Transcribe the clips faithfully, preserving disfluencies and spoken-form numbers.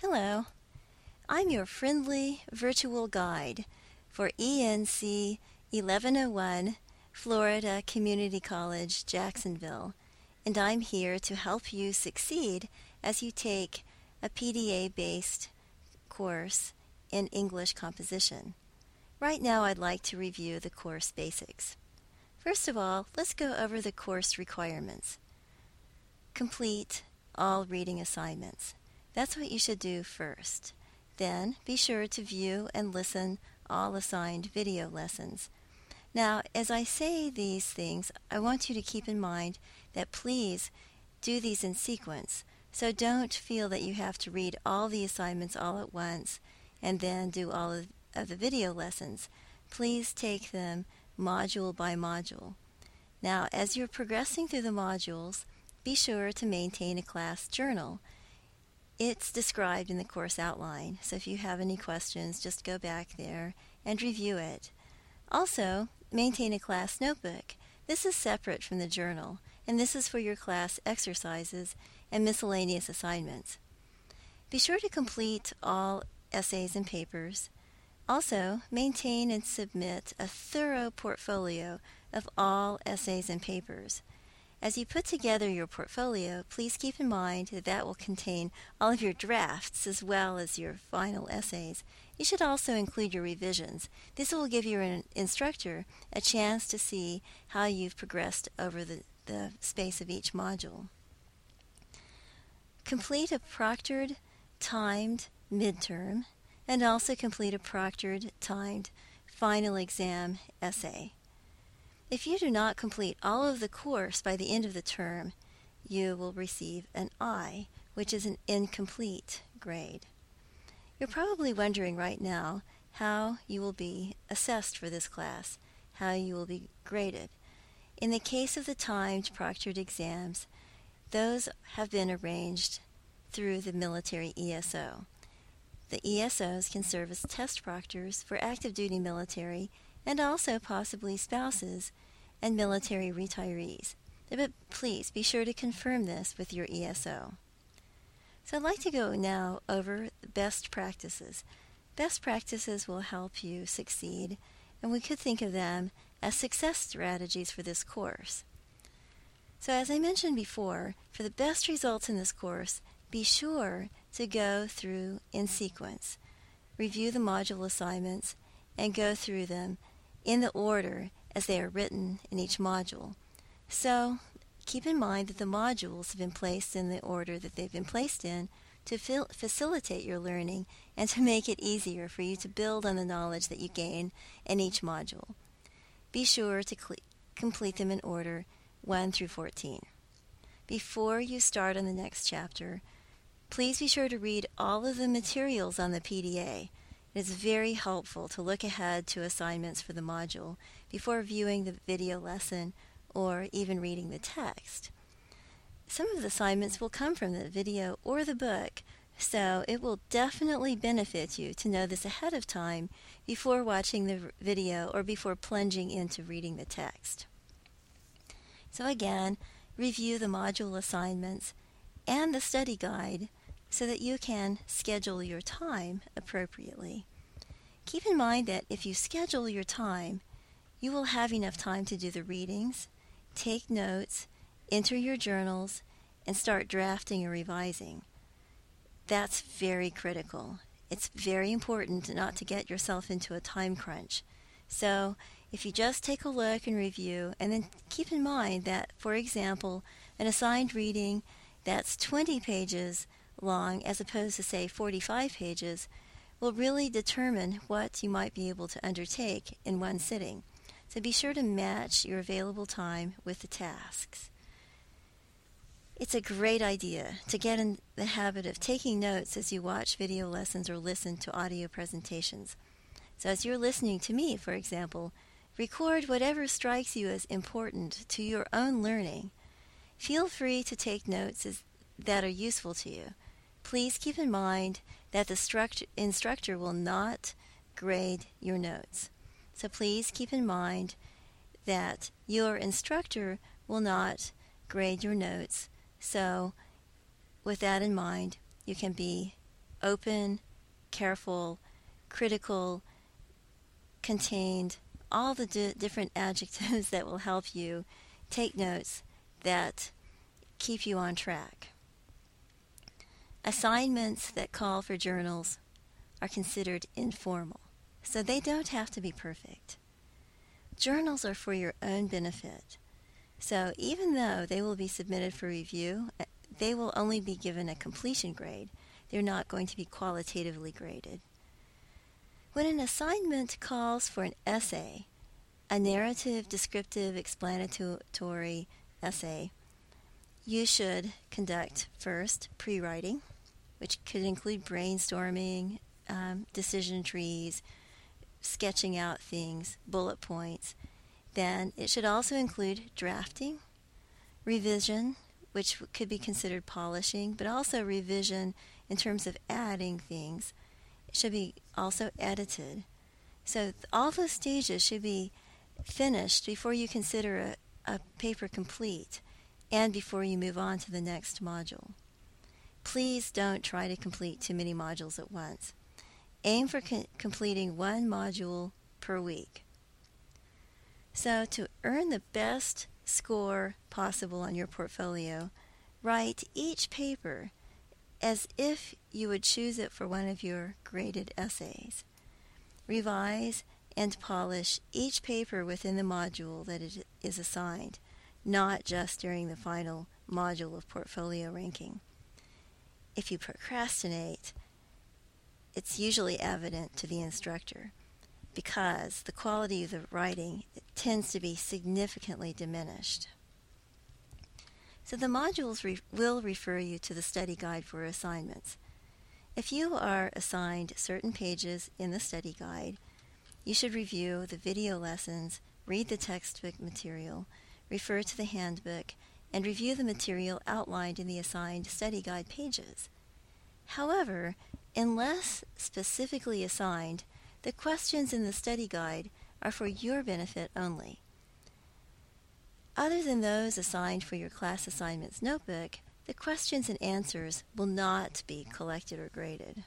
Hello, I'm your friendly virtual guide for E N C eleven oh one, Florida Community College, Jacksonville, and I'm here to help you succeed as you take a P D A-based course in English composition. Right now, I'd like to review the course basics. First of all, let's go over the course requirements. Complete all reading assignments. That's what you should do first. Then be sure to view and listen all assigned video lessons. Now, as I say these things, I want you to keep in mind that please do these in sequence. So don't feel that you have to read all the assignments all at once and then do all of, of the video lessons. Please take them module by module. Now, as you're progressing through the modules, be sure to maintain a class journal. It's described in the course outline, so if you have any questions, just go back there and review it. Also, maintain a class notebook. This is separate from the journal, and this is for your class exercises and miscellaneous assignments. Be sure to complete all essays and papers. Also, maintain and submit a thorough portfolio of all essays and papers. As you put together your portfolio, please keep in mind that that will contain all of your drafts as well as your final essays. You should also include your revisions. This will give your instructor a chance to see how you've progressed over the, the space of each module. Complete a proctored, timed midterm, and also complete a proctored, timed final exam essay. If you do not complete all of the course by the end of the term, you will receive an I, which is an incomplete grade. You're probably wondering right now how you will be assessed for this class, how you will be graded. In the case of the timed proctored exams, those have been arranged through the military E S O. The E S Os can serve as test proctors for active duty military and also possibly spouses and military retirees. But please be sure to confirm this with your E S O. So I'd like to go now over best practices. Best practices will help you succeed, and we could think of them as success strategies for this course. So as I mentioned before, for the best results in this course, be sure to go through in sequence. Review the module assignments and go through them in the order as they are written in each module. So keep in mind that the modules have been placed in the order that they've been placed in to fil- facilitate your learning and to make it easier for you to build on the knowledge that you gain in each module. Be sure to cl- complete them in order one through fourteen. Before you start on the next chapter, please be sure to read all of the materials on the P D A. It is very helpful to look ahead to assignments for the module before viewing the video lesson or even reading the text. Some of the assignments will come from the video or the book, so it will definitely benefit you to know this ahead of time before watching the video or before plunging into reading the text. So again, review the module assignments and the study guide so that you can schedule your time appropriately. Keep in mind that if you schedule your time, you will have enough time to do the readings, take notes, enter your journals, and start drafting or revising. That's very critical. It's very important not to get yourself into a time crunch. So if you just take a look and review, and then keep in mind that, for example, an assigned reading that's twenty pages long as opposed to, say, forty-five pages will really determine what you might be able to undertake in one sitting. So be sure to match your available time with the tasks. It's a great idea to get in the habit of taking notes as you watch video lessons or listen to audio presentations. So as you're listening to me, for example, record whatever strikes you as important to your own learning. Feel free to take notes as, that are useful to you. Please keep in mind that the struct- instructor will not grade your notes. So please keep in mind that your instructor will not grade your notes. So with that in mind, you can be open, careful, critical, contained, all the di- different adjectives that will help you take notes that keep you on track. Assignments that call for journals are considered informal, so they don't have to be perfect. Journals are for your own benefit, so even though they will be submitted for review, they will only be given a completion grade. They're not going to be qualitatively graded. When an assignment calls for an essay, a narrative, descriptive, explanatory essay, you should conduct first pre-writing, which could include brainstorming, um, decision trees, sketching out things, bullet points. Then it should also include drafting, revision, which could be considered polishing, but also revision in terms of adding things. It should be also edited. So all those stages should be finished before you consider a, a paper complete and before you move on to the next module. Please don't try to complete too many modules at once. Aim for co- completing one module per week. So to earn the best score possible on your portfolio, write each paper as if you would choose it for one of your graded essays. Revise and polish each paper within the module that it is assigned, not just during the final module of portfolio ranking. If you procrastinate, it's usually evident to the instructor because the quality of the writing tends to be significantly diminished. So the modules re- will refer you to the study guide for assignments. If you are assigned certain pages in the study guide, you should review the video lessons, read the textbook material, refer to the handbook, and review the material outlined in the assigned study guide pages. However, unless specifically assigned, the questions in the study guide are for your benefit only. Other than those assigned for your class assignments notebook, the questions and answers will not be collected or graded.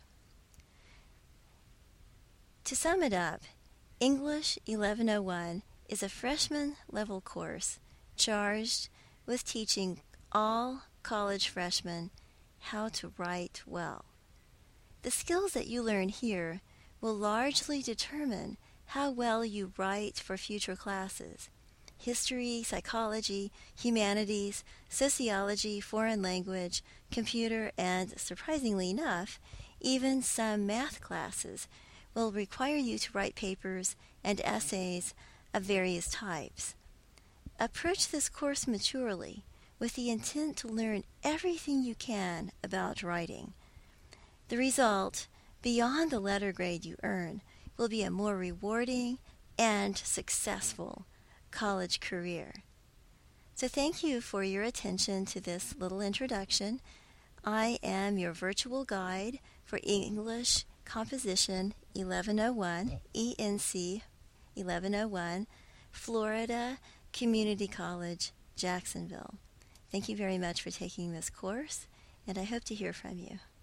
To sum it up, English eleven oh one is a freshman level course charged with teaching all college freshmen how to write well. The skills that you learn here will largely determine how well you write for future classes. History, psychology, humanities, sociology, foreign language, computer, and, surprisingly enough, even some math classes will require you to write papers and essays of various types. Approach this course maturely with the intent to learn everything you can about writing. The result, beyond the letter grade you earn, will be a more rewarding and successful college career. So thank you for your attention to this little introduction. I am your virtual guide for English Composition eleven oh one, E N C eleven oh one, Florida Community College, Jacksonville. Thank you very much for taking this course, and I hope to hear from you.